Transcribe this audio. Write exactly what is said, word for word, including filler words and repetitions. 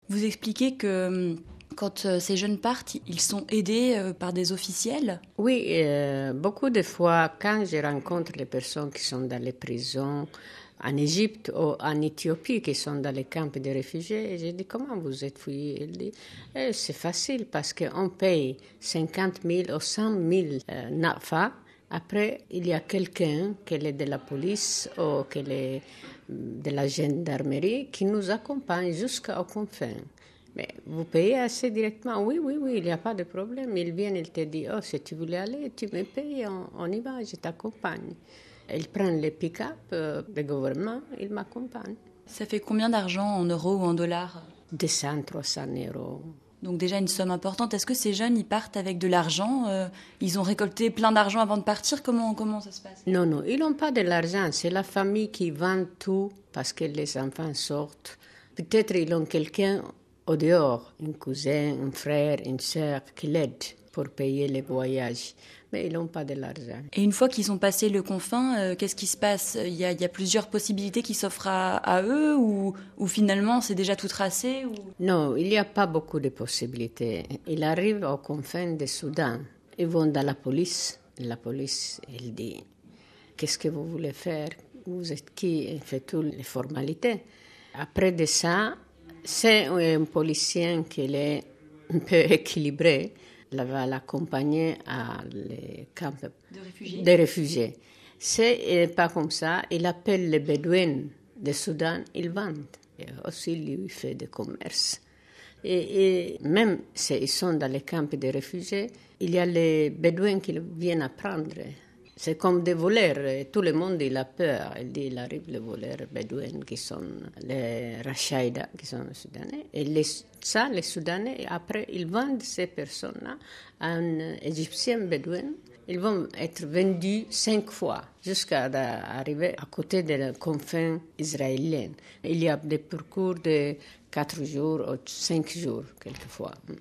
Vous expliquez que quand euh, ces jeunes partent, ils sont aidés euh, par des officiels. Oui, euh, beaucoup de fois, quand je rencontre les personnes qui sont dans les prisons en Égypte ou en Éthiopie, qui sont dans les camps de réfugiés, je dis comment vous êtes fouillés? Il dit eh, c'est facile parce qu'on paye cinquante mille ou cent mille euh, nafa. Après, il y a quelqu'un, qu'elle est de la police ou qu'elle est de la gendarmerie, qui nous accompagne jusqu'aux confins. Mais vous payez assez directement. Oui, oui, oui, il n'y a pas de problème. Ils viennent, ils te disent, oh, si tu voulais aller, tu me payes, on, on y va, je t'accompagne. Ils prennent les pick-up, euh, le gouvernement, ils m'accompagnent. Ça fait combien d'argent en euros ou en dollars? deux cents, trois cents euros. Donc déjà une somme importante. Est-ce que ces jeunes, ils partent avec de l'argent euh, Ils ont récolté plein d'argent avant de partir. Comment, comment ça se passe? Non, non, ils n'ont pas de l'argent. C'est la famille qui vend tout parce que les enfants sortent. Peut-être ils ont quelqu'un au dehors, un cousin, un frère, une sœur qui l'aide pour payer les voyages. Mais ils n'ont pas de l'argent. Et une fois qu'ils ont passé le confin, euh, qu'est-ce qui se passe? Il y a, il y a plusieurs possibilités qui s'offrent à, à eux ou, ou finalement c'est déjà tout tracé ou... Non, il n'y a pas beaucoup de possibilités. Ils arrivent aux confins du Soudan. Ils vont dans la police. La police, elle dit, qu'est-ce que vous voulez faire? Vous êtes qui? Elle fait toutes les formalités. Après de ça, c'est un policier qui est un peu équilibré. Il va l'accompagner à les camps de réfugiés. des réfugiés. C'est pas comme ça. Il appelle les Bédouins du Soudan, ils vendent. Et aussi, lui, il fait du commerce. Et, et même s'ils sont dans les camps des réfugiés, il y a les Bédouins qui viennent apprendre. C'est comme des voleurs. Tout le monde il a peur. Il dit il arrive les voleurs bédouins qui sont les Rachaïda, qui sont les Soudanais. Et les, ça, les Soudanais, après, ils vendent ces personnes-là à un Égyptien bédouin. Ils vont être vendus cinq fois jusqu'à arriver à côté de la confin israélienne. Il y a des parcours de quatre jours ou cinq jours, quelquefois.